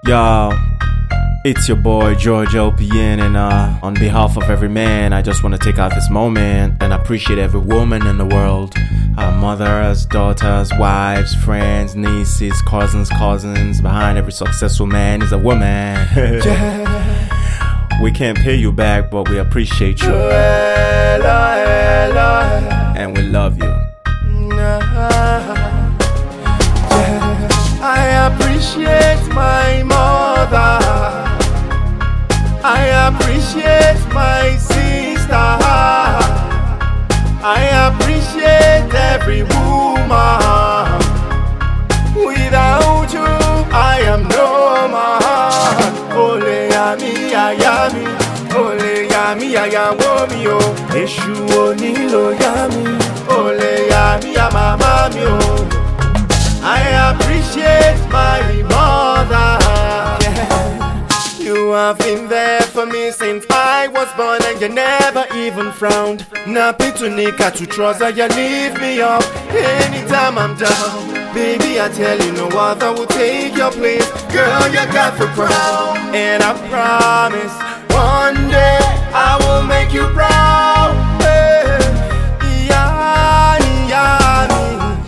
Yo, it's your boy George LPN, and on behalf of every man, I just want to take out this moment and appreciate every woman in the world. Our mothers, daughters, wives, friends, nieces, cousins. Behind every successful man is a woman. We can't pay you back, but we appreciate you. And we love you. I appreciate my mother. I appreciate my sister. I appreciate every woman. Without you, I am no man. Ole yami ayami, ole yami ayawomi o. Eshu onilo yami, ole yami amamami o. I appreciate my mother. Yeah. You have been there for me since I was born, and you never even frowned. Nappy to nika to trouser, you leave me up anytime I'm down. Baby, I tell you, no other will take your place. Girl, you got the crown, and I promise one day I will make you proud. Hey. Yani, yani.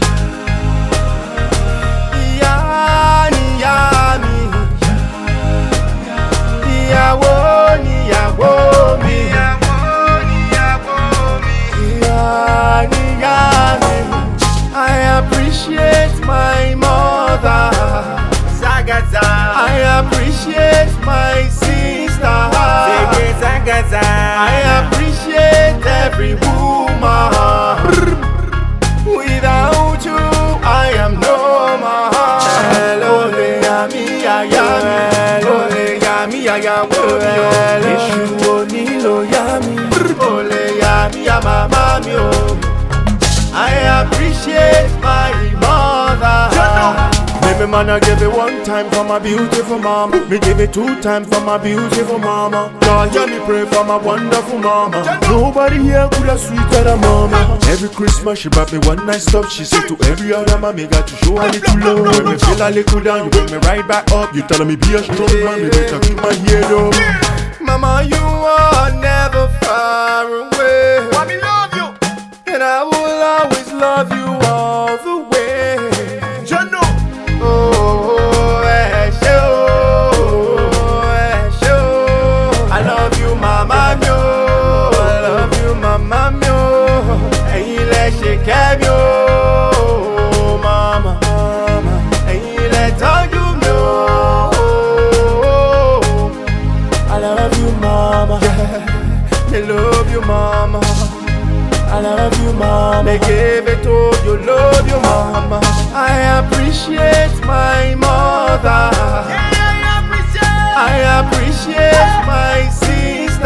I appreciate my mother. I appreciate my sister. I appreciate every woman. Without you, I am no man. Ole yami ayami, ole yami ayawomi. Eshu onilo yami, ole yami amamami o. I appreciate my mother. Me man, I give it one time for my beautiful mama. Me give it two times for my beautiful mama. God, hear me pray for my wonderful mama. Nobody here could have sweeter than mama. Every Christmas she brought me one night stop. She said to every other man, me got to show a little love. When me feel a little down, you bring me right back up. You telling me be a strong man, me better keep my head up. Mama, you are never far away. Why me love you, and I will always love you all the way. I love you, mama mio. I love you, mama mio. And you let shake mio, mama. And you let all you know. I love you, mama. Yeah, I love you, mama. I love you, mama. They gave it to you, love you, mama. I appreciate my mother. I appreciate my sister.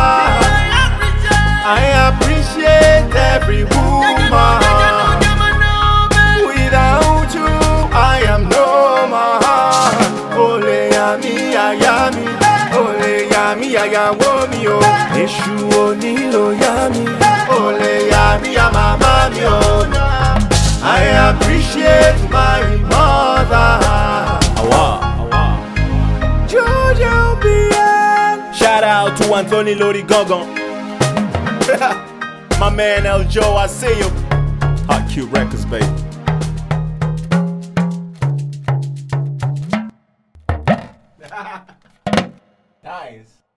I appreciate every woman. Without you, I am no man. Ole yami ayami, ole yami ayawomi o. Eshu onilo yami, ole yami amamami o. I appreciate my mother. George LPN. Shout out to Anthony Lodi Gogon. My man El Joe, I see you. Hot Cute Records, baby. Nice.